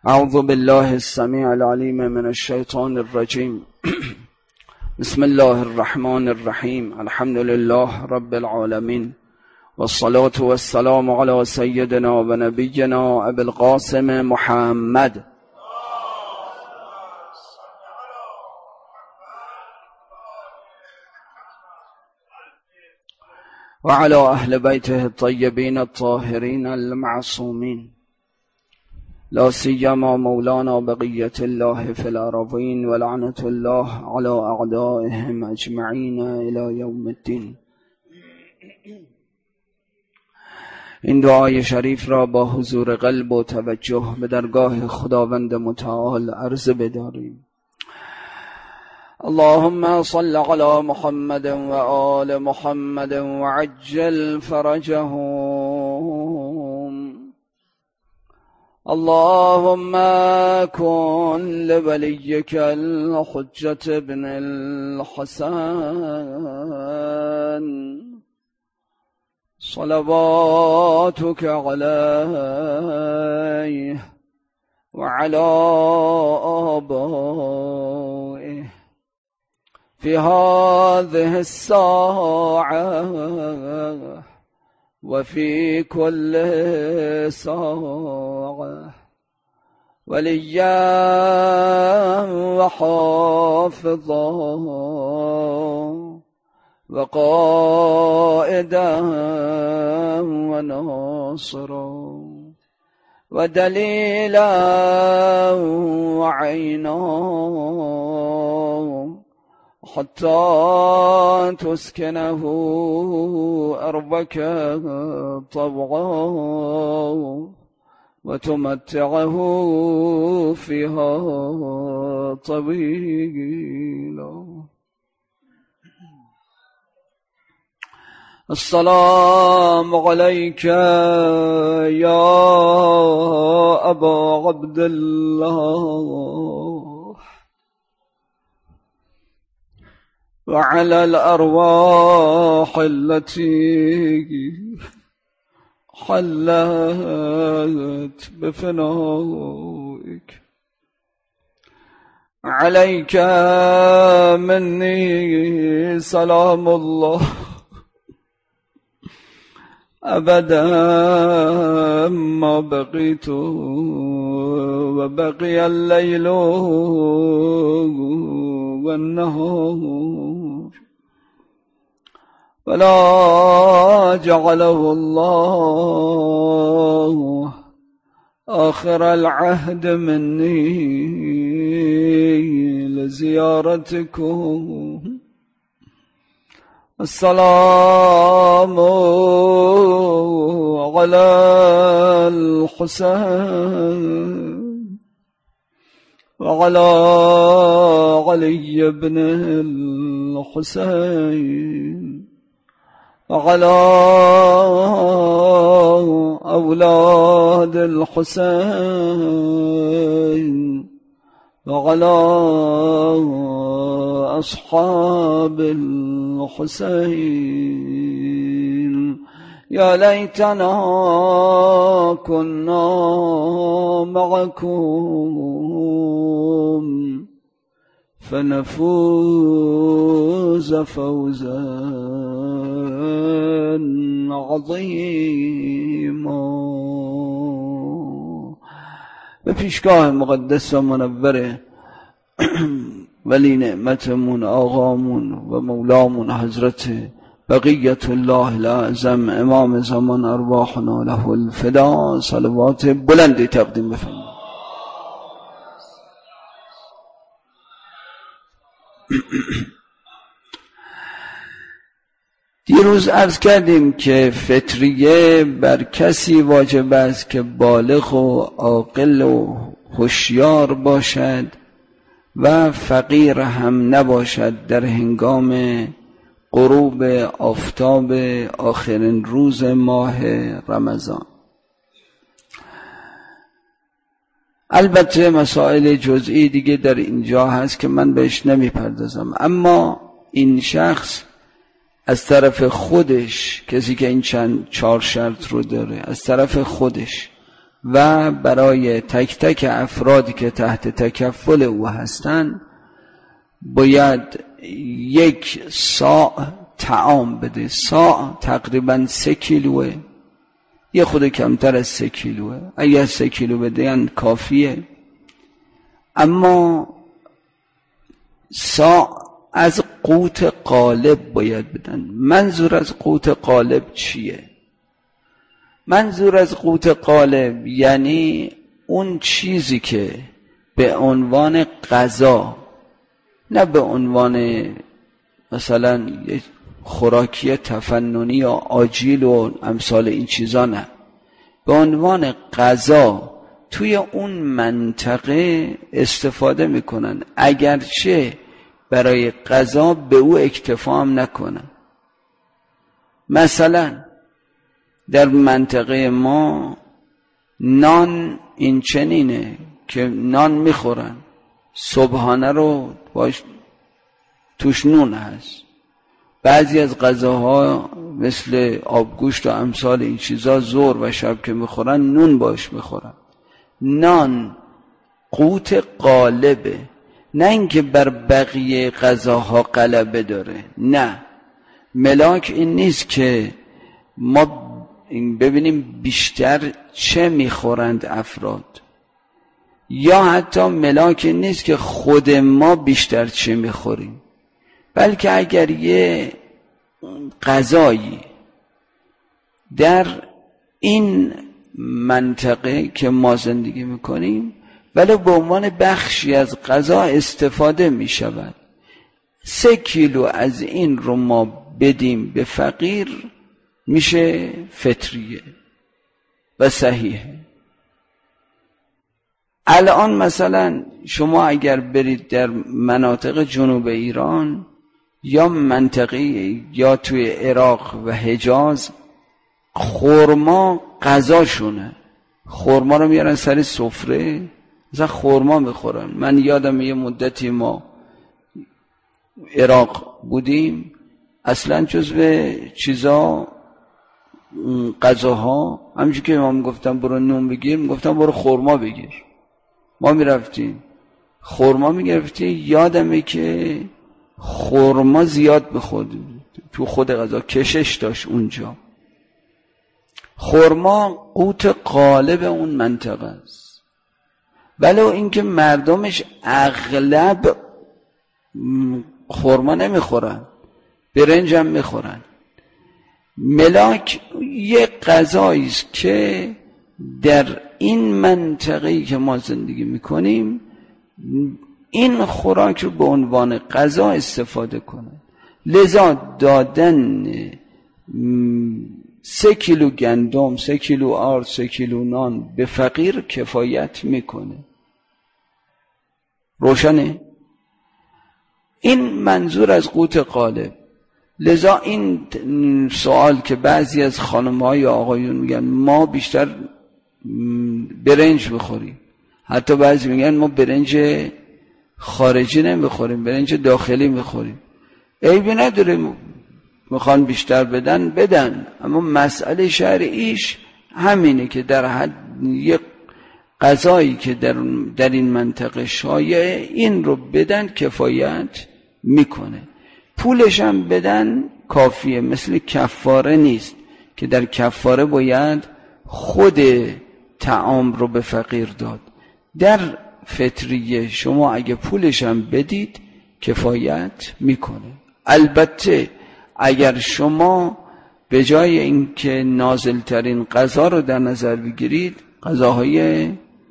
اعوذ بالله السمیع العلیم من الشیطان الرجیم. بسم الله الرحمن الرحیم. الحمد لله رب العالمین والصلاة والسلام علی سیدنا و نبینا ابی القاسم محمد و علی اهل بیته الطیبین الطاهرین المعصومین، لا سیما مولانا بقیة الله فی الارضین و لعنة الله علی اعدائهم اجمعین الی یوم الدین. این دعای شریف را با حضور قلب و توجه به درگاه خداوند متعال عرض بداریم. اللهم صل على محمد و آل محمد و عجل فرجهم. اللهم كن لوليك الحجة بن الحسن صلواتك عليه وعلى آبائه في هذه الساعة وفي كل ساعة وليا وحافظا وقائدا وناصرا ودليلا وعينا حتى تسكنه أرضك طوعا وتمتعه فيها طويلا. السلام عليك يا أبا عبد الله وعلى الأرواح التي حلت بفنائك. عليك مني سلام الله أبدا ما بقيت وبقي الليل والنهار، ولا جعله الله آخر العهد مني لزيارتكم. السلام على الحسين وعلى علي بن الحسين وعلى أولاد الحسين وعلى أصحاب الحسين. يا ليتنا كنا معكم فنفوز فوزا عظيما. به پیشگاه مقدس و منور ولی نعمتمون آقامون و مولامون حضرت بقیت الله الاعظم امام زمان ارواحنا له الفدا صلوات بلندی تقدیم بفرمایید. دیروز عرض کردیم که فطریه بر کسی واجب است که بالغ و عاقل و هوشیار باشد و فقیر هم نباشد در هنگام غروب آفتاب آخرین روز ماه رمضان. البته مسائل جزئی دیگه در اینجا هست که من بهش نمیپردازم، اما این شخص از طرف خودش، کسی که این چهار شرط رو داره، از طرف خودش و برای تک تک افرادی که تحت تکفل او هستند باید 1 صاع طعام بده. صاع تقریبا 3 کیلوه، یه خود کمتر از 3 کیلوه. اگر 3 کیلو بدهن کافیه. اما صاع از قوت غالب باید بدن. منظور از قوت غالب چیه؟ منظور از قوت غالب یعنی اون چیزی که به عنوان غذا، نه به عنوان مثلا خوراکی تفننی یا آجیل و امثال این چیزا، نه، به عنوان غذا توی اون منطقه استفاده میکنن، اگرچه برای غذا به او اکتفا هم نکنن. مثلا در منطقه ما نان این چنینه که نان میخورن، صبحانه رو باش توش نون هست. بعضی از غذاها مثل آبگوشت و امثال این چیزا ظهر و شب که میخورن نون باش میخورن. نان قوت غالبه، نه اینکه بر بقیه غذاها غلبه داره. نه، ملاک این نیست که ما ببینیم بیشتر چه میخورند افراد، یا حتی ملاک این نیست که خود ما بیشتر چه میخوریم، بلکه اگر یه غذایی در این منطقه که ما زندگی میکنیم ولی به عنوان بخشی از غذا استفاده میشود، 3 کیلو از این رو ما بدیم به فقیر، میشه فطریه و صحیحه. الان مثلا شما اگر برید در مناطق جنوب ایران یا منطقه یا توی عراق و حجاز، خرما غذاشونه. خرما رو میارن سر سفره، مثلا خرما میخورن. من یادم یه مدتی ما عراق بودیم، اصلا جزو چیزا غذاها همینجور که ما میگفتم برو نون بگیر، میگفتم برو خرما بگیر. ما میرفتیم خرما میگرفتیم. یادمه که خرما زیاد میخوردیم تو خود غذا، کشش داشت اونجا. خرما قوت غالب اون منطقه است، ولو اینکه مردمش اغلب خرما نمیخورن، برنج هم میخورن. ملاک یه غذایی است که در این منطقه‌ای که ما زندگی میکنیم این خوراک رو به عنوان غذا استفاده کنن. لذا دادن 3 کیلو گندم، 3 کیلو آرد، 3 کیلو نان به فقیر کفایت میکنه. روشنه؟ این منظور از قوت غالب. لذا این سوال که بعضی از خانم‌ها یا آقایون میگن ما بیشتر برنج بخوریم، حتی بعضی میگن ما برنج خارجی نمیخوریم، برنج داخلی میخوریم، عیبی نداره، میخوان بیشتر بدن. اما مسئله شرعیش همینه که در حد یک غذایی که در این منطقه شایع این رو بدن کفایت میکنه. پولش هم بدن کافیه، مثل کفاره نیست که در کفاره باید خود طعام رو به فقیر داد. در فطریه شما اگه پولش هم بدید کفایت میکنه. البته اگر شما به جای اینکه نازلترین غذا رو در نظر بگیرید، غذاهای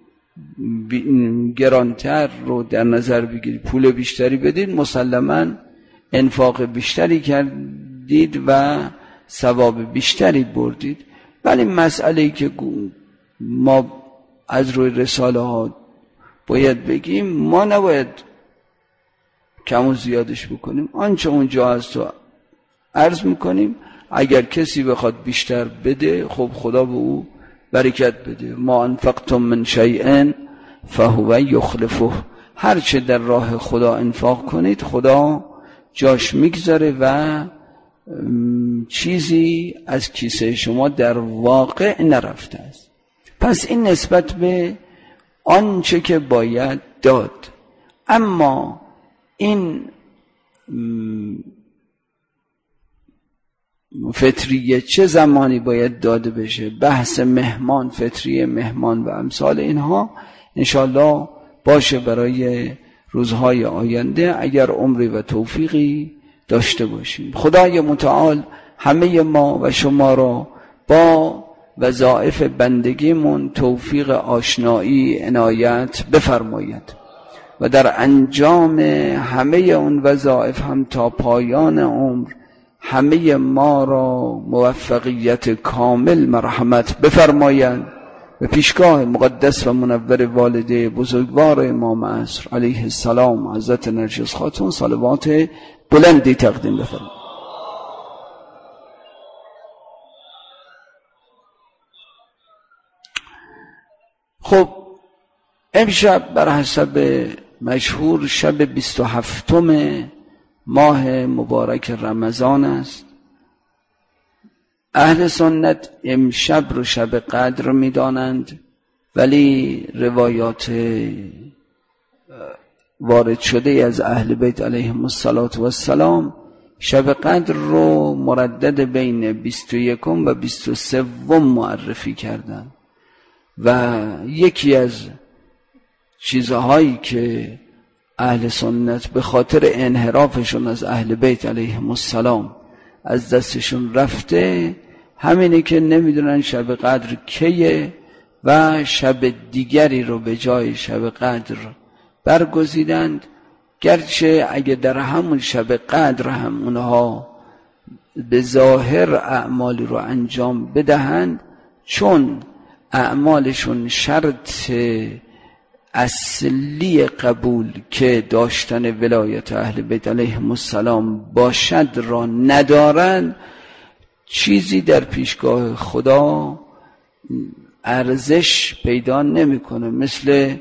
گرانتر رو در نظر بگیرید، پول بیشتری بدید، مسلماً انفاق بیشتری کردید و ثواب بیشتری بردید. ولی مسئله‌ای که ما از روی رساله ها باید بگیم، ما نباید کم و زیادش بکنیم. آنچه اونجا هست رو عرض میکنیم. اگر کسی بخواد بیشتر بده، خب خدا به او برکت بده. ما انفقتم من شیء فهو یخلفه. هر چه در راه خدا انفاق کنید خدا جاش میگذاره و چیزی از کیسه شما در واقع نرفته است. پس این نسبت به آنچه که باید داد. اما این فطریه چه زمانی باید داده بشه، بحث مهمان، فطریه مهمان و امثال اینها انشالله باشه برای روزهای آینده اگر عمری و توفیقی داشته باشیم. خدای متعال همه ما و شما را با وظایف بندگیمون توفیق آشنایی عنایت بفرماید و در انجام همه اون وظایف هم تا پایان عمر همه ما را موفقیت کامل مرحمت بفرماید و پیشگاه مقدس و منور والده بزرگوار امام عصر علیه السلام حضرت نرجس خاتون صلوات بلندی تقدیم بفرماید. خب امشب بر حسب مشهور شب 27 ماه مبارک رمضان است. اهل سنت امشب رو شب قدر می دانند، ولی روایات وارد شده از اهل بیت علیهم السلام شب قدر رو مردد بین 21 و 23 معرفی کردند و یکی از چیزهایی که اهل سنت به خاطر انحرافشون از اهل بیت علیهم السلام از دستشون رفته همینه که نمیدونن شب قدر کیه و شب دیگری رو به جای شب قدر برگزیدند، گرچه اگه در همون شب قدر هم اونها به ظاهر اعمالی رو انجام بدهند، چون اعمالشون شرط اصلی قبول که داشتن ولایت اهل بیت علیهم السلام باشد را ندارند، چیزی در پیشگاه خدا ارزش پیدا نمیکنه. مثل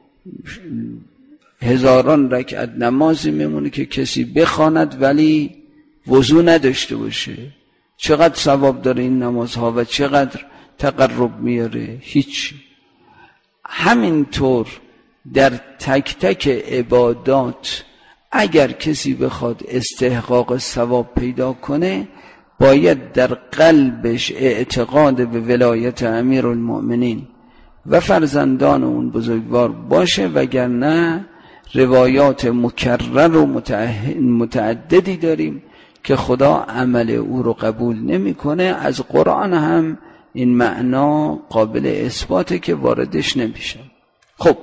هزاران رکعت نمازی میمونه که کسی بخواند ولی وضو نداشته باشه. چقدر ثواب داره این نمازها و چقدر تقرب میاره؟ هیچ. همینطور در تک تک عبادات اگر کسی بخواد استحقاق ثواب پیدا کنه باید در قلبش اعتقاد به ولایت امیرالمؤمنین و فرزندان اون بزرگوار باشه، وگرنه روایات مکرر و متعددی داریم که خدا عمل او رو قبول نمیکنه. از قرآن هم این معنا قابل اثباته که واردش نمیشه. خب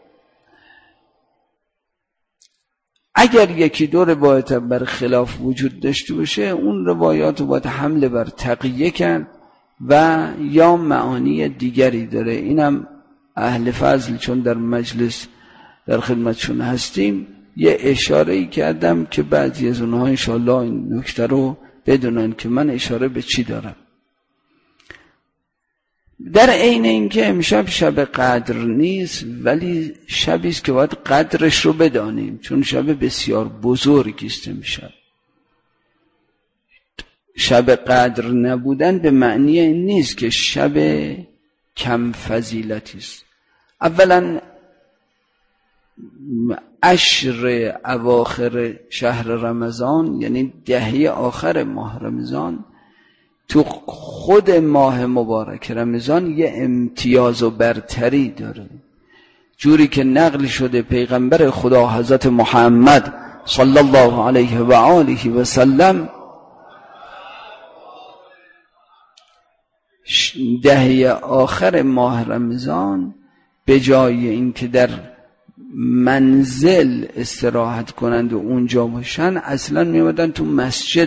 اگر یکی دو روایت بر خلاف وجود داشته باشه، اون روایات رو باید حمله بر تقیه کرد و یا معانی دیگری داره. اینم اهل فضل چون در مجلس در خدمتشون هستیم یه اشاره‌ای کردم که بعضی از اونها انشاءالله این نکته رو بدونن که من اشاره به چی دارم. در عین اینکه امشب شب قدر نیست، ولی شبی است که باید قدرش رو بدانیم، چون شب بسیار بزرگی است امشب. شب قدر نبودن به معنی این نیست که شب کم فضیلتی است. اولا عشر اواخر شهر رمضان، یعنی دهه آخر ماه رمضان، تو خود ماه مبارک رمضان یه امتیاز و برتری داره، جوری که نقل شده پیغمبر خدا حضرت محمد صلی الله علیه و آله و سلم دهه آخر ماه رمضان به جای اینکه در منزل استراحت کنند و اونجا باشن، اصلا میمدن تو مسجد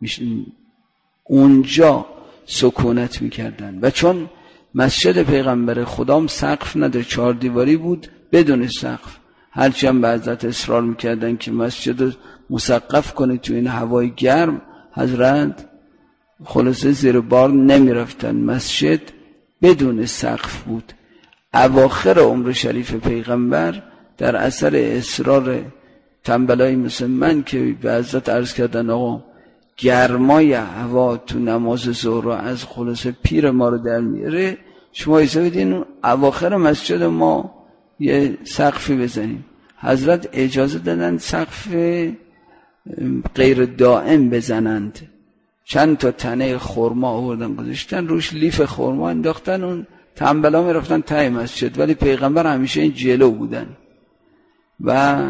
اونجا سکونت میکردن. و چون مسجد پیغمبر خدام سقف نداره، 4 دیواری بود بدون سقف، هرچی هم به حضرت اصرار میکردن که مسجد رو مسقف کنه تو این هوای گرم، حضرت خلاصه زیر بار نمیرفتن، مسجد بدون سقف بود. اواخر عمر شریف پیغمبر در اثر اصرار تنبلای مثل من که به حضرت عرض کردن آقا گرمای هوا تو نماز ظهر از خلاصه پیر ما رو در میاره، شما ایسا بدین اواخر مسجد ما یه سقفی بزنیم. حضرت اجازه دادن سقف غیر دائم بزنند. چند تا تنه خرما آوردن گذاشتن روش، لیف خرما انداختن، اون تنبلا می رفتن ته مسجد، ولی پیغمبر همیشه این جلو بودن و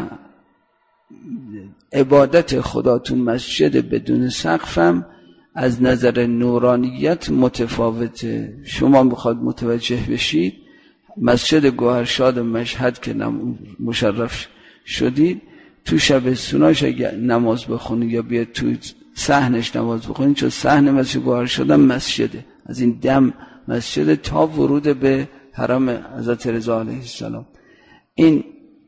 عبادت خدا تو مسجد بدون سقفم از نظر نورانیت متفاوته. شما بخواد متوجه بشید، مسجد گوهرشاد مشهد که مشرف شدید، تو شب سوناش اگه نماز بخونید یا بیاد تو صحنش نماز بخونید، چون صحن مسجد گوهرشاد مسجده، از این دم مسجد تا ورود به حرم حضرت رضا علیه السلام. این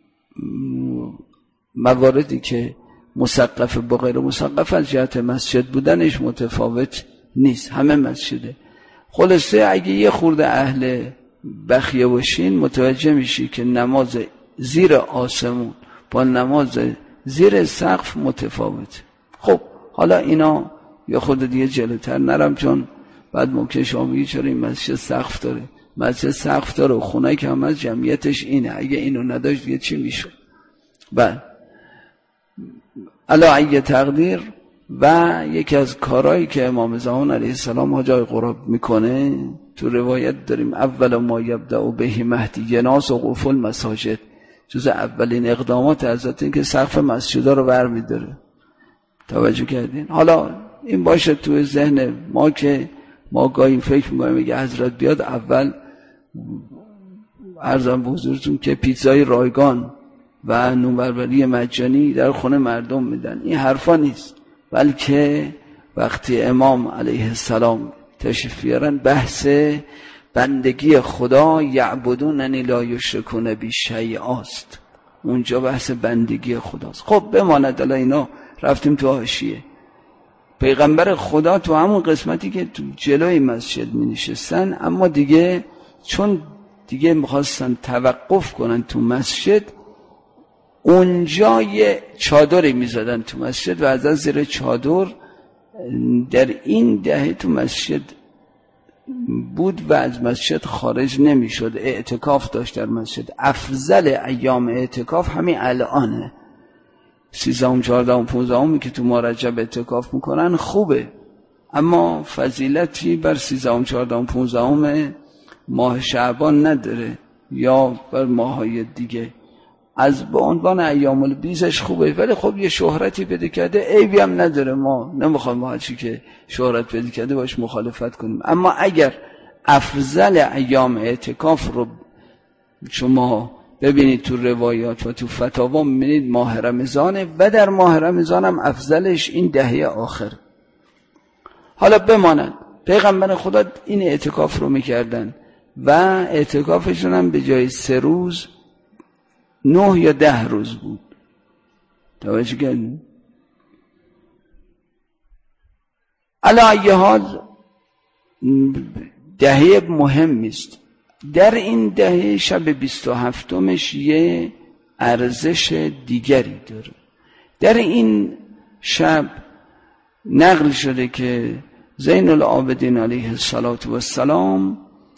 مواردی که مسقف با غیر مسقف از جهت مسجد بودنش متفاوت نیست، همه مسجده. خلاصه اگه یه خورده اهل بخیه باشین متوجه میشی که نماز زیر آسمون با نماز زیر سقف متفاوت. خب حالا اینا یا خود دیگه جلوتر نرم، چون بعد ممکن شما بگید چرا این مسجد سقف داره. مسجد سقف داره و خونه که هم از جمعیتش اینه، اگه اینو نداشت دیگه چی میشه؟ بله علی ای تقدیر. و یکی از کارهایی که امام زمان علیه السلام حاج آقای قراب میکنه، تو روایت داریم اول ما یبدأ به مهدی ناس و قفل مساجد، جز اولین اقدامات حضرت این که سقف مسجدها رو برمیداره. توجه کردین؟ حالا این باشه تو ذهن ما که ما گاهی فکر میکنیم میگه حضرت بیاد اول عرضم به حضورتون که پیتزای رایگان و نونبربری مجانی در خونه مردم میدن. این حرفا نیست، بلکه وقتی امام علیه السلام تشریف بیارن بحث بندگی خدا، یعبدوننی لا یشرکون بی شیئا است، اونجا بحث بندگی خداست. خب بماند الان اینا رفتیم تو حاشیه. پیغمبر خدا تو همون قسمتی که تو جلوی مسجد می نشستن، اما دیگه چون دیگه میخواستن توقف کنن تو مسجد، اونجا یه چادری میزدن تو مسجد و از زیر چادر در این دهه تو مسجد بود و از مسجد خارج نمیشد، اعتکاف داشت در مسجد. افضل ایام اعتکاف همین الانه، 13ام 14ام 15ام که تو ماه رجب اعتکاف میکنن خوبه، اما فضیلتی بر 13ام 14ام 15ام ماه شعبان نداره یا بر ماهای دیگه. از به عنوان ایام البیزش خوبه، ولی خب یه شهرتی پیدا کرده، عیبی هم نداره، ما نمیخوایم با هرچی که شهرت پیدا کرده باش مخالفت کنیم. اما اگر افضل ایام اعتکاف رو شما ببینید تو روایات و تو فتاوا میبینید ماه رمضانه و در ماه رمضان هم افضلش این دهه آخر. حالا بماند پیغمبر خدا این اعتکاف رو میکردن و اعتکافشون هم به جای 3 روز 9 یا 10 روز بود. توجه کردین؟ علی ای حال دهه مهمی است. در این دهه شب 27مش یه ارزش دیگری داره. در این شب نقل شده که زین العابدین علیه السلام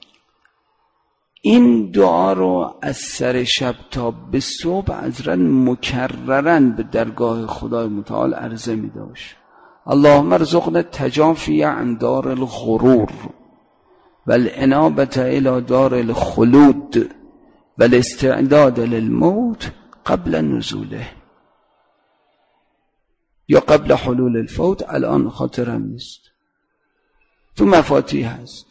این دعا رو از سر شب تا به صبح عذرا مکررن به درگاه خدای متعال عرضه می داشت. اللهم ارزقنا التجافی عن دار الغرور والانابة الى دار الخلود والاستعداد للموت قبل نزوله، یا قبل حلول الفوت، الان خاطرم نیست، تو مفاتیح هست.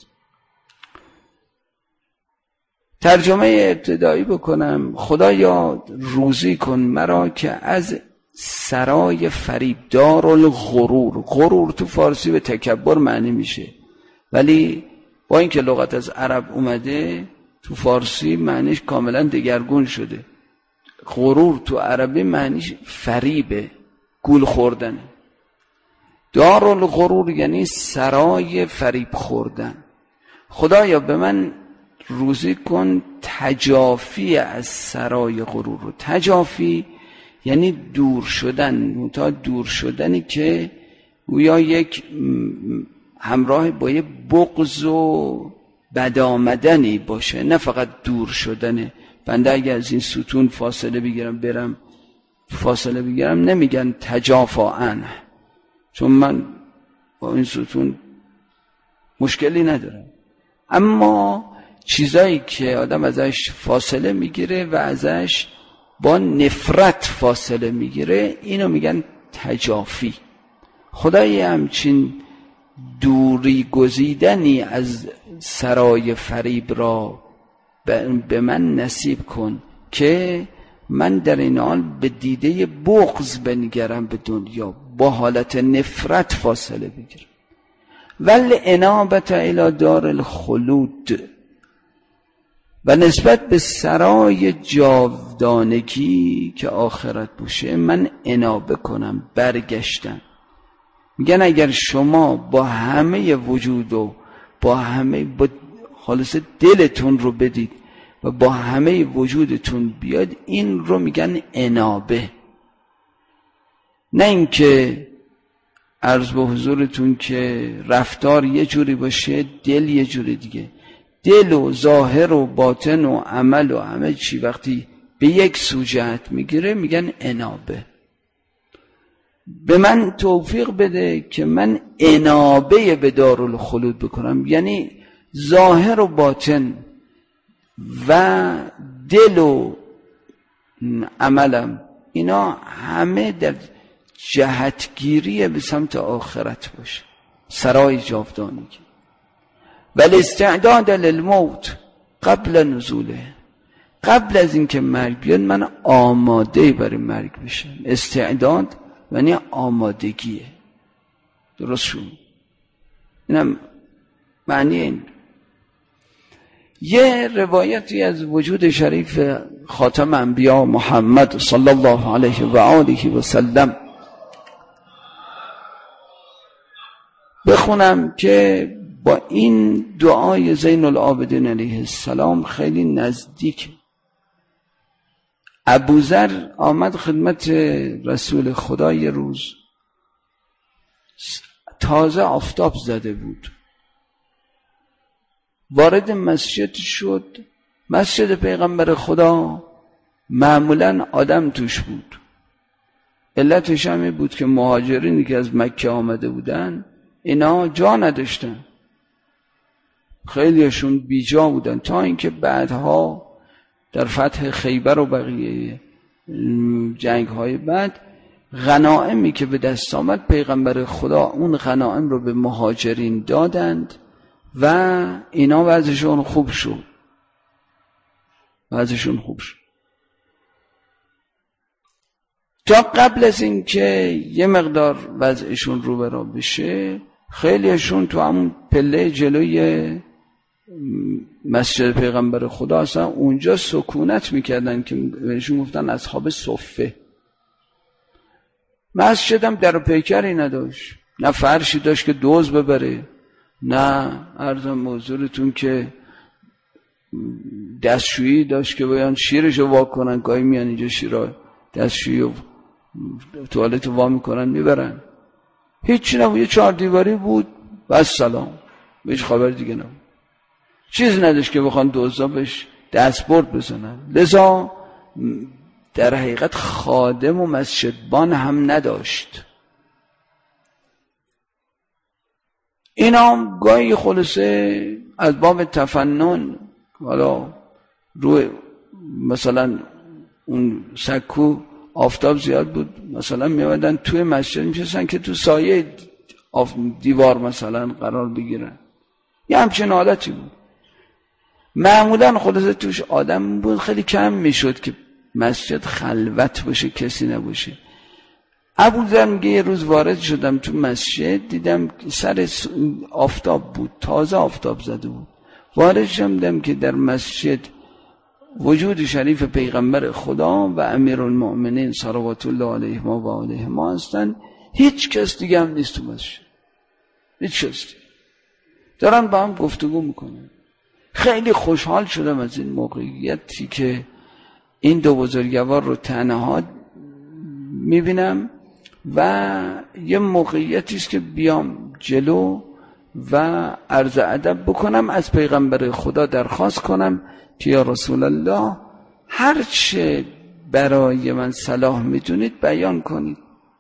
ترجمه ابتدایی بکنم: خدایا روزی کن مرا که از سرای فریب، دار الغرور، غرور تو فارسی به تکبر معنی میشه، ولی با اینکه لغت از عرب اومده تو فارسی معنیش کاملا دگرگون شده. غرور تو عربی معنیش فریبه، گول خوردن. دار الغرور یعنی سرای فریب خوردن. خدایا به من روزی کن تجافی از سرای غرور رو. تجافی یعنی دور شدن، تا دور شدنی که گویا یک همراه با یه بغض و بد آمدنی باشه، نه فقط دور شدنه. بنده اگر از این ستون فاصله بگیرم نمیگن تجافا عنه، چون من با این ستون مشکلی ندارم. اما چیزایی که آدم ازش فاصله میگیره و ازش با نفرت فاصله میگیره، اینو میگن تجافی. خدای همچین دوری گزیدنی از سرای فریب را به من نصیب کن که من در این حال به دیده بغض بنگرم به دنیا، با حالت نفرت فاصله بگیرم. ول انابت الی دار الخلود، و نسبت به سرای جاودانگی که آخرت باشه من انابه کنم، برگشتن. میگن اگر شما با همه وجود و با خالص دلتون رو بدید و با همه وجودتون بیاد، این رو میگن انابه. نه اینکه عرض به حضورتون که رفتار یه جوری باشه دل یه جوری دیگه. دل و ظاهر و باطن و عمل و همه چی وقتی به یک سو جهت میگیره میگن انابه. به من توفیق بده که من انابه به دارالخلود بکنم، یعنی ظاهر و باطن و دل و عملم اینا همه در جهتگیری به سمت آخرت باشه، سرای جاودانگی. ولی استعداد للموت قبل نزوله، قبل از اینکه مرگ بیاد من آماده برای مرگ بشم. استعداد یعنی آمادگیه. درست شد؟ اینم معنی این. یه روایتی از وجود شریف خاتم انبیا محمد صلی الله علیه و آله و سلم بخونم که با این دعای زین العابدین علیه السلام خیلی نزدیک. ابوذر آمد خدمت رسول خدا یه روز، تازه آفتاب زده بود، وارد مسجد شد. مسجد پیغمبر خدا معمولا آدم توش بود. علتش هم بود که مهاجرینی که از مکه آمده بودن اینا جا نداشتن، خیلیشون بیجا بودن، تا اینکه بعدها در فتح خیبر و بقیه جنگ های بعد غنائمی که به دست آمد پیغمبر خدا اون غنائم رو به مهاجرین دادند و اینا وضعشون خوب شد. تا قبل از این که یه مقدار وضعشون رو برا بشه، خیلیشون تو همون پله جلوی مسجد پیغمبر خدا اصلا اونجا سکونت میکردن که بهشون گفتن اصحاب صفه. مسجد هم در پیکری نداشت، نه فرشی داشت که دوز ببره، نه عرضم حضورتون که دستشویی داشت که باید شیرشو وا کنن، گاهی میان اینجا شیرها دستشویی و توالت وا میکنن میبرن. هیچی نبود، یه 4 دیواری بود بس سلام، هیچ خبر دیگه نبود. چیز نداشت که بخوان دوزا بهش دستبرد بزنن. لذا در حقیقت خادم و مسجدبان هم نداشت. اینا گاهی خلاصه از باب تفنن، حالا روی مثلا اون سکو آفتاب زیاد بود، مثلا میادن توی مسجد میشستن که تو سایه دیوار مثلا قرار بگیرن. یه همچین حالتی بود. معمولا خلاصه توش آدم بود، خیلی کم میشد که مسجد خلوت باشه، کسی نباشه. ابوذر میگه یه روز وارد شدم تو مسجد، دیدم سر آفتاب بود، تازه آفتاب زده بود. وارد شدم دیدم که در مسجد وجود شریف پیغمبر خدا و امیرالمؤمنین صلوات الله علیه و آله ما هستن. هیچ کس دیگه هم نیست تو مسجد، هیچ کس دیگه. دارن با هم گفتگو میکنن. خیلی خوشحال شدم از این موقعیتی که این دو بزرگوار رو تنها میبینم و یه موقعیتی است که بیام جلو و عرض ادب بکنم، از پیغمبر خدا درخواست کنم که یا رسول الله هر چه برای من صلاح میدونید بیان کنید.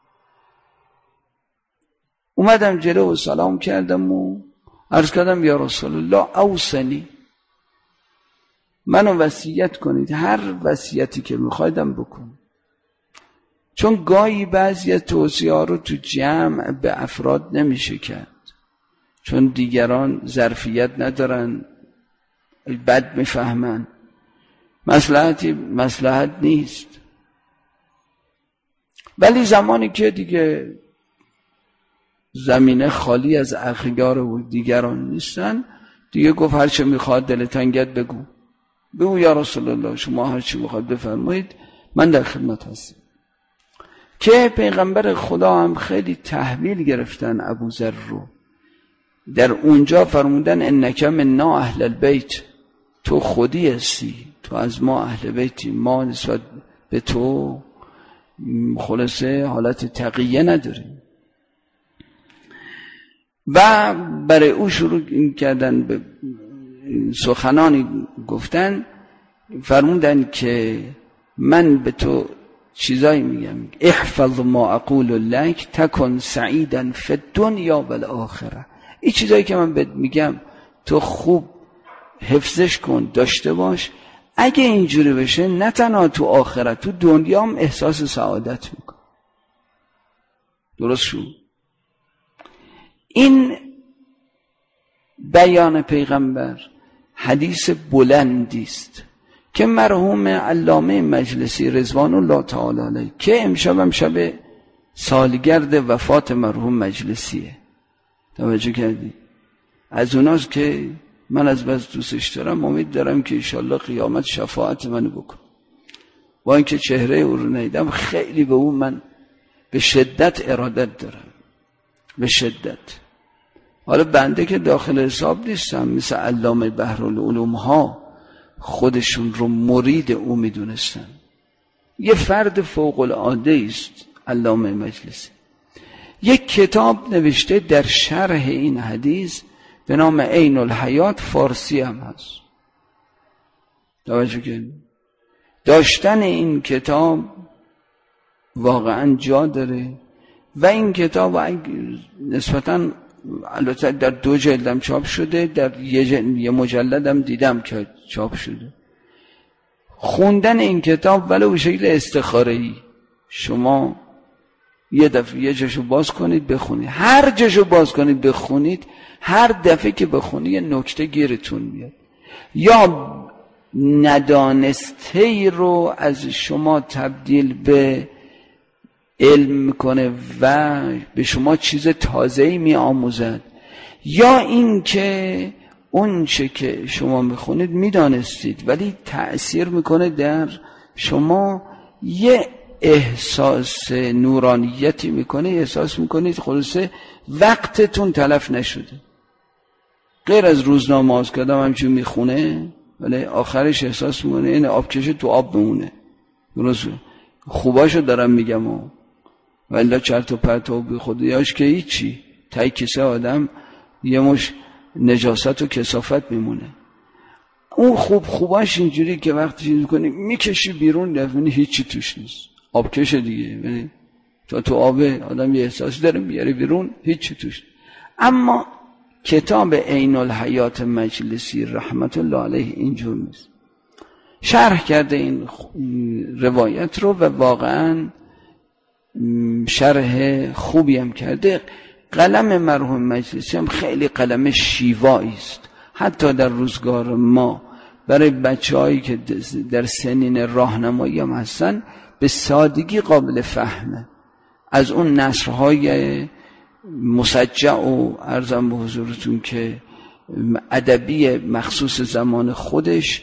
اومدم جلو و سلام کردم و عرض کردم یا رسول الله اوصنی، منو وصیت کنید، هر وصیتی که میخوایدم بکن. چون گاهی بعضی از توصیه ها رو تو جمع به افراد نمیشه کرد، چون دیگران ظرفیت ندارن، بد میفهمن، مصلحت نیست. ولی زمانی که دیگه زمینه خالی از اخیار و دیگران نیستن، دیگه گفت هر چه میخواد دلتنگت بگو یا رسول الله، شما هر چی میخواد بفرمایید، من در خدمت هستم. که پیغمبر خدا هم خیلی تحویل گرفتن ابوذر رو، در اونجا فرمودن انک منا اهل البیت، تو خودی هستی، تو از ما اهل بیتی، ما نسبت به تو خلاصه حالت تقیه نداریم. و برای او شروع کردن به سخنانی گفتن، فرمودن که من به تو چیزایی میگم، احفظ ما اقول لک تکن سعیدا فی الدنیا و الاخره. این چیزایی که من بهت میگم تو خوب حفظش کن، داشته باش. اگه اینجوری بشه نه تنها تو آخرت، تو دنیا هم احساس سعادت میکن. درست شو؟ این بیان پیغمبر حدیث بلندی است که مرحوم علامه مجلسی رضوان الله تعالی علیه، که امشب شب سالگرد وفات مرحوم مجلسیه، توجه کردی؟ از اوناست که من از بس دوستش دارم، امید دارم که انشالله قیامت شفاعت منو بکن. با اینکه چهره او رو ندیدم، خیلی به اون من به شدت ارادت دارم، به شدت. حالا بنده که داخل حساب نیستم، مثل علامه بحرالعلوم ها خودشون رو مرید او میدونستن. یه فرد فوق العاده است علامه مجلسی. یک کتاب نوشته در شرح این حدیث به نام عین الحیات، فارسی هم هست. توجه کنید، داشتن این کتاب واقعا جا داره. و این کتاب نسبتاً البته در 2 جلدم چاپ شده، در یه مجلدم دیدم که چاپ شده. خوندن این کتاب ولو به شکل استخاره‌ای، شما یه دفعه یه جاشو باز کنید بخونید، هر جاشو باز کنید بخونید، هر دفعه که بخونید یه نکته گیرتون میاد، یا ندانسته رو از شما تبدیل به علم میکنه و به شما چیز تازه‌ای میآموزد، یا این که اون چه که شما میخونید میدانستید ولی تأثیر میکنه در شما، یه احساس نورانیتی میکنه، احساس میکنید خلاصه وقتتون تلف نشده. غیر از روزنامه آز کردم همچون میخونه، ولی آخرش احساس میکنه این آبکشه تو آب بمونه. درست خوباشو دارم میگم ولی چرت و پرت و بی خودیاش که هیچی، تای کیسه آدم یه مش نجاست و کثافت میمونه. اون خوباش اینجوری که وقتی چیز کنی میکشی بیرون دفعه هیچی توش نیست، آبکش دیگه، یعنی تو آبه آدم یه احساسی داره میاره بیرون هیچی توش. اما کتاب عین الحیات مجلسی رحمت الله علیه اینجور نیست. شرح کرده این روایت رو و واقعا شرح خوبی هم کرده. قلم مرحوم مجلسی هم خیلی قلم شیوایی است، حتی در روزگار ما برای بچه‌هایی که در سنین راهنمایی هم هستن به سادگی قابل فهمه. از اون نثرهای مسجع و عرضم به حضورتون که ادبی مخصوص زمان خودش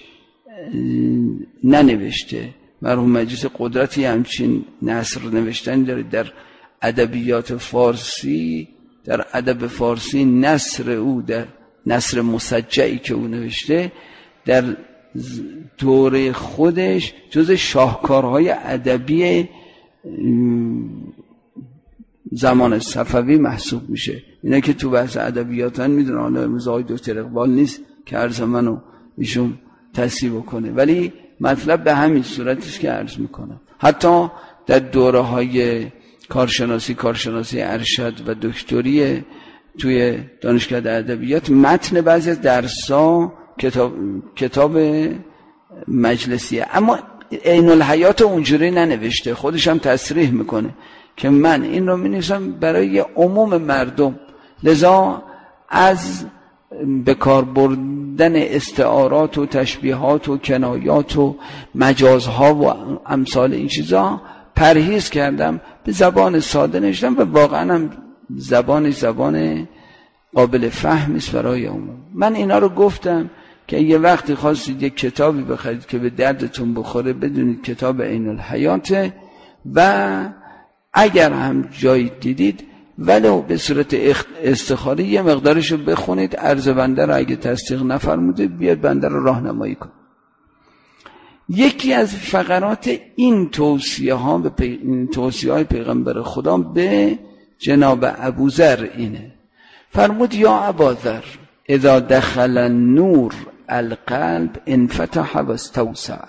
ننوشته. مرحوم مجلسی قدرتی همچین نثر نوشتن داره در ادبیات فارسی، در ادب فارسی. نثر او در نثر مسجعی که او نوشته در دوره خودش جز شاهکارهای ادبی زمان صفوی محسوب میشه. اینا که تو بحث ادبیاتن میدونن، حالا امروز آقای دکتر اقبال نیست که عرض منو ایشون تصحیح بکنه، ولی مطلب به همین صورتیست که عرض میکنم. حتی در دوره-های کارشناسی ارشد و دکتری توی دانشگاه ادبیات، متن بعضی از درس‌ها کتاب مجلسیه، اما عین الحیات اونجوری ننوشته. خودش هم تصریح میکنه که من این رو می‌نویسم برای عموم مردم، لذا از به کار بردن استعارات و تشبیهات و کنایات و مجازها و امثال این چیزا پرهیز کردم، به زبان ساده نوشتم و واقعا هم زبان قابل فهمی است برای عموم. من اینا رو گفتم که یه وقتی خواستید یک کتابی بخرید که به دردتون بخوره، بدونید کتاب عین الحیاته، و اگر هم جایی دیدید ولو به صورت استخاری یه مقدارشو بخونید، عرض بنده رو اگه تصدیق نفرمودید بیاد بنده رو راهنمایی کن. یکی از فقرات این توصیه های پیغمبر خدا به جناب ابوذر اینه، فرمود یا اباذر اذا دخل النور القلب انفتح و استوسع.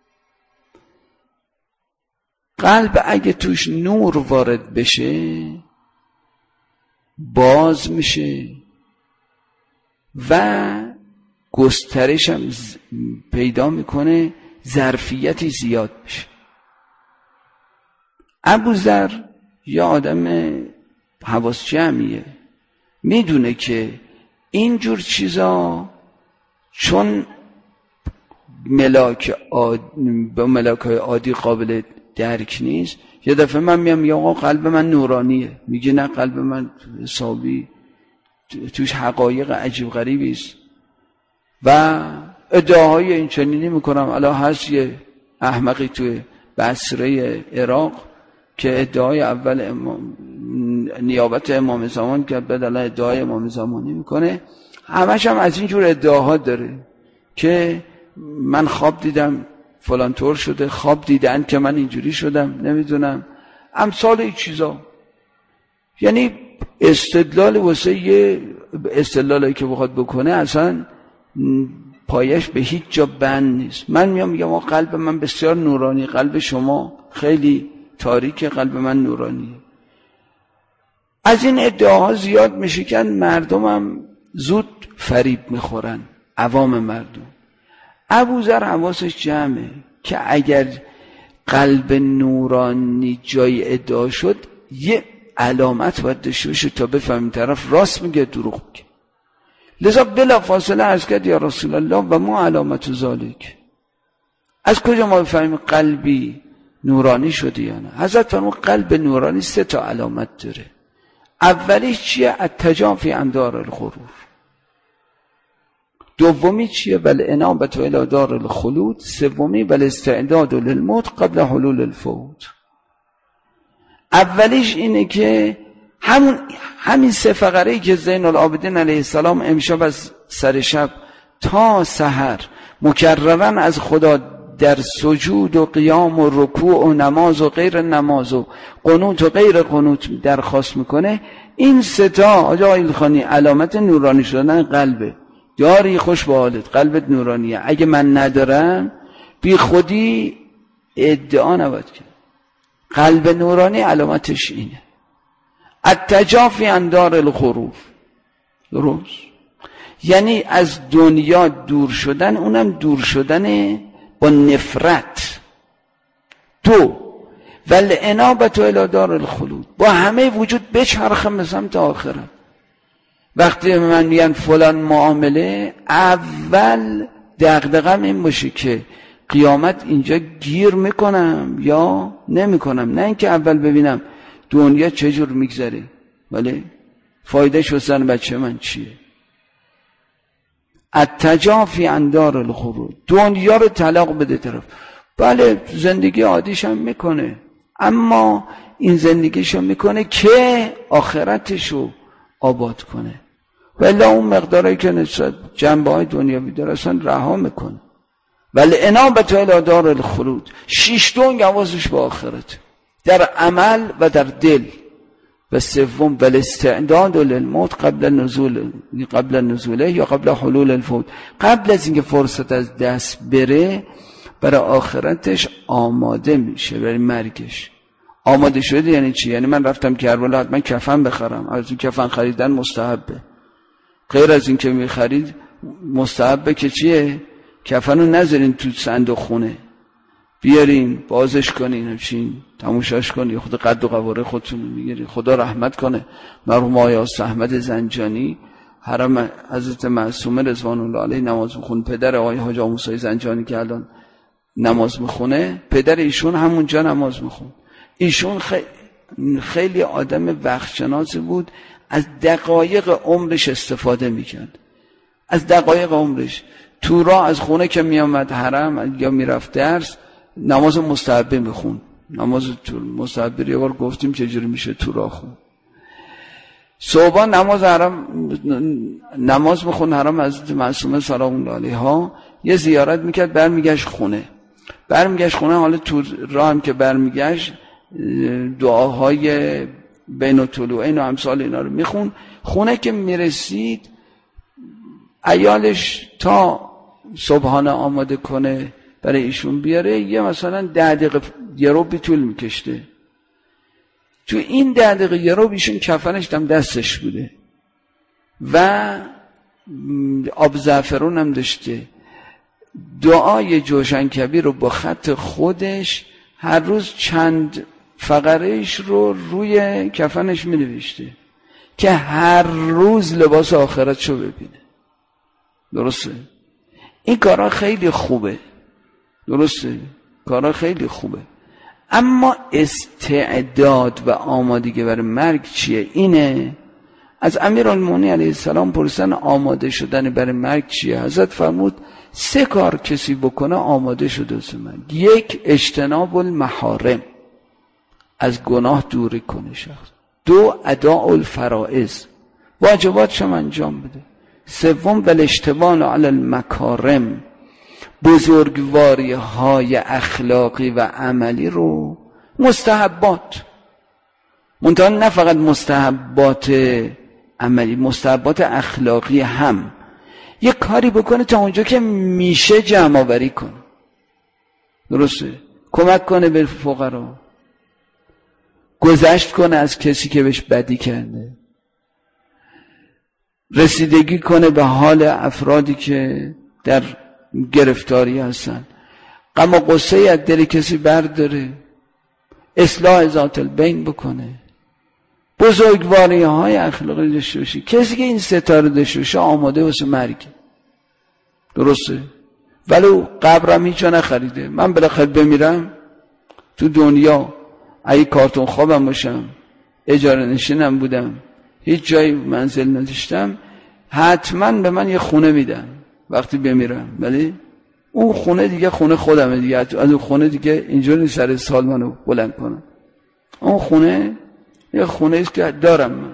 قلب اگه توش نور وارد بشه باز میشه و گسترش هم پیدا میکنه، ظرفیتی زیاد میشه. ابوذر یه آدم حواس جمعیه، میدونه که اینجور چیزا چون با ملاک‌های عادی قابل درک نیست. یه دفعه من میام یا آقا قلب من نورانیه، میگه نه قلب من حسابی توش حقایق عجیب غریبی است و ادعاهای این چنینی میکنم. الان هست یه احمقی توی بصره عراق که ادعای اول نیابت امام زمان که بدل ادعای امام زمانی میکنه، همش هم از اینجور ادعاها داره که من خواب دیدم فلان طور شده، خواب دیدن که من اینجوری شدم، نمیدونم امثال این چیزا. یعنی استدلال واسه یه استدلالی که بخواد بکنه اصلا پایش به هیچ جا بند نیست. من میگم قلب من بسیار نورانی، قلب شما خیلی تاریکه، قلب من نورانیه. از این ادعاها زیاد میشه که مردم هم زود فریب میخورن، عوام مردم. ابوذر حواسش جمعه که اگر قلب نورانی جای ادعا شد یه علامت باید داشته باشه تا بفهمیم طرف راست میگه دروغ میگه. لذا بلا فاصله عرض کرد یا رسول الله و ما علامت ذالک، از کجا ما بفهمیم قلبی نورانی شده یا نه؟ حضرت فرمود قلب نورانی 3 تا علامت داره. اولیش چیه؟ التجافی عن دار الغرور. دومی چیه؟ بل انابت الی دار الخلود. سومی بل استعداد للموت قبل حلول الفوت. اولیش اینه که همین 3 فقره‌ای که زین العابدین علیه السلام امشب از سر شب تا سحر مکررن از خدا در سجود و قیام و رکوع و نماز و غیر نماز و قنوت و غیر قنوت درخواست میکنه، این 3 تا آقای ایلخانی علامت نورانی شدن قلبه. داری خوش به حالت، قلبت نورانیه. اگه من ندارم بی خودی ادعا نباید کرد. قلب نورانی علامتش اینه. التجافی عن دار الغرور. درست؟ یعنی از دنیا دور شدن، اونم دور شدن با نفرت. 2 والانابت الی دار الخلود، با همه وجود بچرخم به سمت آخرت. وقتی من میگن فلان معامله، اول دغدغه‌م این باشه که قیامت اینجا گیر میکنم یا نمیکنم، نه اینکه اول ببینم دنیا چجور میگذره، ولی فایده شستن بچه من چیه. التجافی عن دار الغرور، دنیا رو طلاق بده طرف. بله زندگی عادیش هم میکنه، اما این زندگیشو میکنه که آخرتشو آباد کنه، ولی اون مقداری که نسبت جنبه های دنیاوی داره اصلا رها میکنه. ولی انابت الی دار الخلود، 6 دنگ حواسش به آخرت، در عمل و در دل. و سوم والاستعداد للموت قبل نزوله یا قبل حلول الفوت، قبل از اینکه فرصت از دست بره برای آخرتش آماده میشه، برای مرگش آماده شده. یعنی چی؟ یعنی من رفتم کربلا حتما کفن بخرم، از این کفن خریدن مستحبه، غیر از این که میخرید مستحبه که چیه؟ کفنو نذارین تو صندوق خونه، بیارین بازش کنین، همچین تماشاش کنین، خود قد و قواره خودتون میگیرین. خدا رحمت کنه مرحوم آقای احمد زنجانی، حرم حضرت معصومه رضوان الله علیه نماز میخون. پدر آقای حاج موسی زنجانی که الان نماز میخونه، پدر ایشون همونجا نماز میخون. ایشون خیلی آدم وقتشناسی بود، از دقایق عمرش استفاده میکرد، از دقایق عمرش. تو راه از خونه که میامد حرم یا میرفت درس، نماز مستحبه میخون. نماز مستحبه یه بار گفتیم چجوری میشه تو راه خون. صبح نماز میخون حرم حضرت معصومه سلام الله علیها، یه زیارت میکرد، برمیگشت خونه. حالا تو راه هم که برمیگشت دعاهای بین الطلوعین و امثال اینا رو میخون. خونه که میرسید عیالش تا صبحانه آماده کنه برای ایشون بیاره، یه مثلا 10 دقیقه یه رو طول میکشته. تو این 10 دقیقه یه رو ایشون کفنش دم دستش بوده و آب زعفرون هم داشته. دعای جوشن کبیر رو با خط خودش هر روز چند فقرهش رو روی کفنش می نوشته که هر روز لباس آخرتشو ببینه. درسته؟ این کارا خیلی خوبه، درسته؟ کارا خیلی خوبه. اما استعداد و آمادگی برای مرگ چیه؟ اینه. از امیرالمومنین علیه السلام پرسیدن آماده شدن برای مرگ چیه؟ حضرت فرمود 3 کار کسی بکنه آماده شده واسه مرگ. 1 اجتناب المحارم، از گناه دوری کنه شخص. 2 اداء الفرائض، واجباتشم انجام بده. 3 والاشتغال علی المکارم، بزرگواری های اخلاقی و عملی رو، مستحبات، منتها نه فقط مستحبات عملی، مستحبات اخلاقی هم. یک کاری بکنه تا اونجا که میشه جمع آوری کنه، درسته؟ کمک کنه به فقرا، گذشت کنه از کسی که بهش بدی کرده، رسیدگی کنه به حال افرادی که در گرفتاری هستن، غم و غصه از دل کسی برداره، اصلاح ذات البین بکنه، بزرگواری های اخلاقی داشته باشی. کسی که این 3 تا رو داشته باشه آماده واسه مرگ، درسته؟ ولو قبرم هیچ نخریده، من بالاخره بمیرم تو دنیا، اگه کارتون خوابم باشم، اجاره نشینم بودم، هیچ جایی منزل نداشتم، حتما به من یه خونه میدن وقتی بمیرم. ولی اون خونه دیگه خونه خودمه دیگه، از اون خونه دیگه اینجوری سر سال منو بلند کنم. اون خونه یه خونه است که دارم من.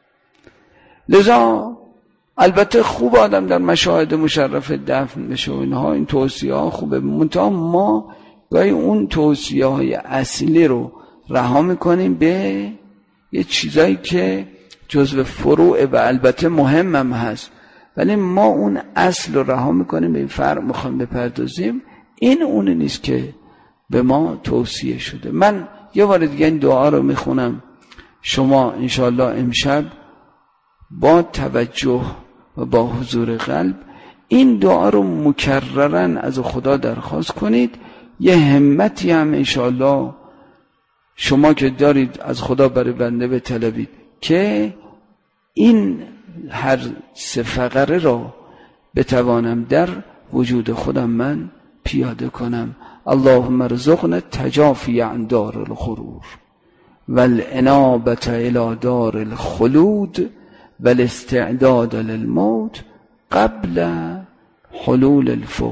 لذا البته خوب آدم در مشاهد مشرف دفن بشه و اینها، این توصیه ها خوبه، منتها ما گاهی اون توصیه های اصلی رو رها میکنیم به یه چیزایی که جزو فروع و البته مهم هم هست، ولی ما اون اصل رو رها میکنیم، به این فرق میخوایم بپردازیم. این اون نیست که به ما توصیه شده. من یه بار دیگه این دعا رو میخونم، شما انشاءالله امشب با توجه و با حضور قلب این دعا رو مکررن از خدا درخواست کنید. یه همتی هم انشاءالله شما که دارید از خدا برای بنده بطلبید که این هر 3 فقره را بتوانم در وجود خودم من پیاده کنم. اللهم ارزقنا التجافی عن دار الغرور والانابة الى دار الخلود والاستعداد للموت قبل حلول الفوت.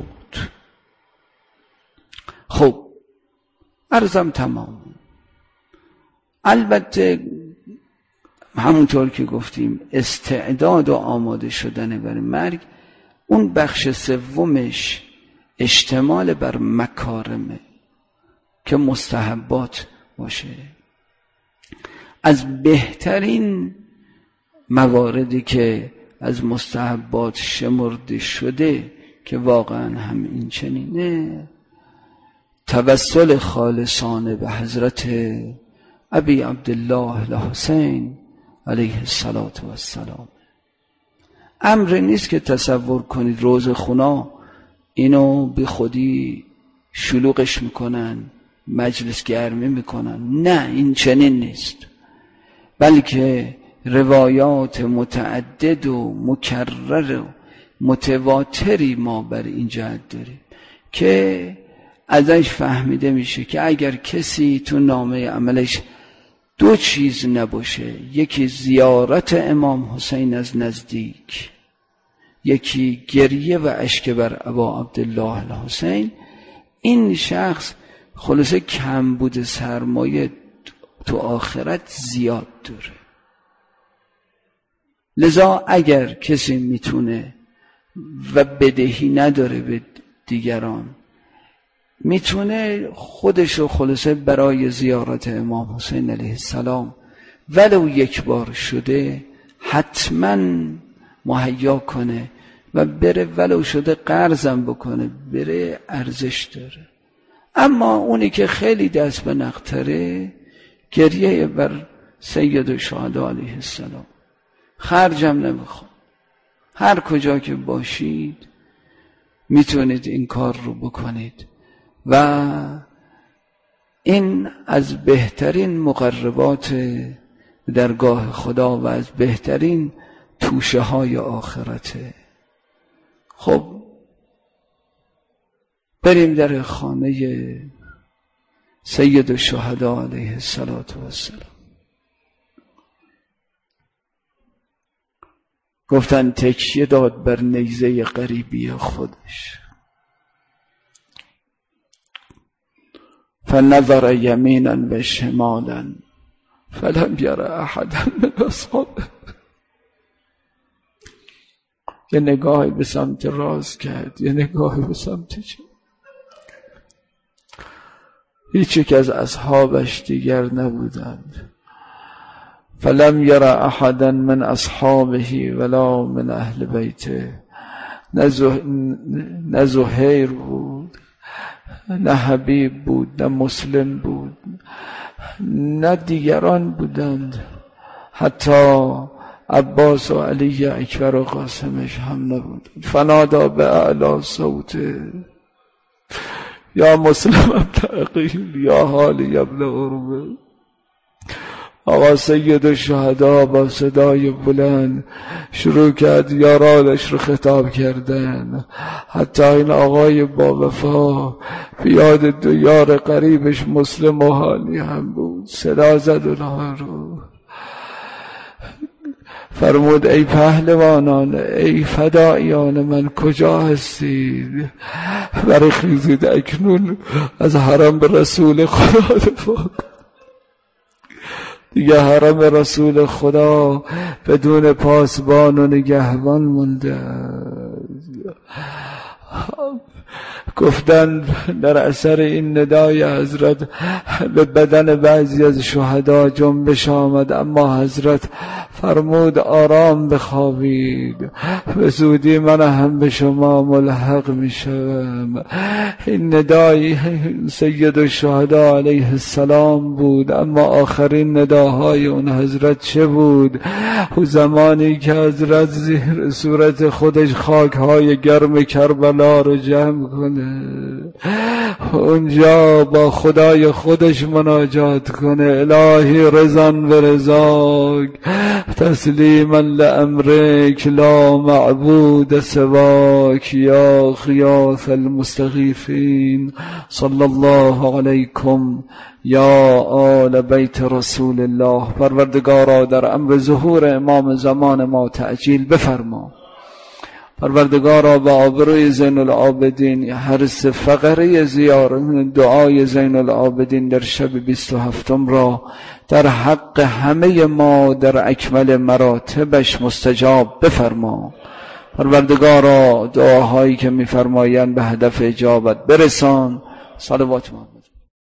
خب عرضم تمام. البته همونطور که گفتیم استعداد و آماده شدن برای مرگ، اون بخش 3 اشتمال بر مکارمه که مستحبات باشه. از بهترین مواردی که از مستحبات شمرده شده که واقعا هم این چنینه، توسل خالصانه به حضرت ابی عبدالله الحسین علیه السلام. امر نیست که تصور کنید روزخونا اینو به خودی شلوغش میکنن، مجلس گرمی میکنن. نه، این چنین نیست، بلکه روایات متعدد و مکرر و متواتری ما بر این جهت داریم که ازش فهمیده میشه که اگر کسی تو نامه عملش دو چیز نباشه، یکی زیارت امام حسین از نزدیک، یکی گریه و اشک بر ابا عبدالله الحسین، این شخص خلاصه کمبود سرمایه تو آخرت زیاد داره. لذا اگر کسی میتونه و بدهی نداره به دیگران، میتونه خودشو خلاصه برای زیارت امام حسین علیه السلام ولو یک بار شده حتما مهیا کنه و بره، ولو شده قرضم بکنه بره، ارزش داره. اما اونی که خیلی دست به نقطره، گریه بر سید الشهدا علیه السلام، خرجم نمیخوام، هر کجا که باشید میتونید این کار رو بکنید و این از بهترین مقربات درگاه خدا و از بهترین توشه های آخرته. خب بریم در خانه سید الشهدا علیه السلام. گفتن تکیه داد بر نیزه غریبی خودش، فنظر یمینا و شمالا فلم یر احدا من اصحابه. یه نگاهی به سمت راست کرد، یه نگاهی به سمت چپ، هیچ یک از اصحابش دیگر نبودند. فلم یر احدا من اصحابه ولا من اهل بیته. نه زهیر بود، نه حبیب بود، نه مسلم بود، نه دیگران بودند، حتی عباس و علی اکبر و قاسمش هم نبود. فنادا به اعلی صوته یا مسلم ابن عقیل یا حالی ابن عروبه. آقا سید الشهدا با صدای بلند شروع کرد یارانش رو خطاب کردن. حتی این آقای با وفا بیاد دو یار قریبش مسلم و حالی هم بود، صدا زد اونها رو، فرمود ای پهلوانان، ای فدایان من، کجا هستید؟ برخیزید اکنون از حرم رسول خدا دفاع. دیگه حرم رسول خدا بدون پاسبان و نگهبان مونده. گفتن در اثر این ندای حضرت به بدن بعضی از شهدا جنبش آمد، اما حضرت فرمود آرام بخوابید، به زودی من هم به شما ملحق می شوم. این ندای سید الشهدا علیه السلام بود، اما آخرین نداهای اون حضرت چه بود؟ او زمانی که حضرت زیر صورت خودش خاکهای گرم کربلا رو جمع کنه، اونجا با خدای خودش مناجات کنه، الهی رضان و رضاک تسلیما لامرک لا معبود سواک یا غیاث المستغیثین صلی الله علیکم یا آل بیت رسول الله. پروردگارا در امر ظهور امام زمان ما تعجیل بفرما. پروردگارا با آبروی زین العابدین هر سه فقره زیارت دعای زین العابدین در شب 27 را در حق همه ما در اکمل مراتبش مستجاب بفرما. پروردگارا دعاهایی که می‌فرمایند به هدف اجابت برسان. صلوات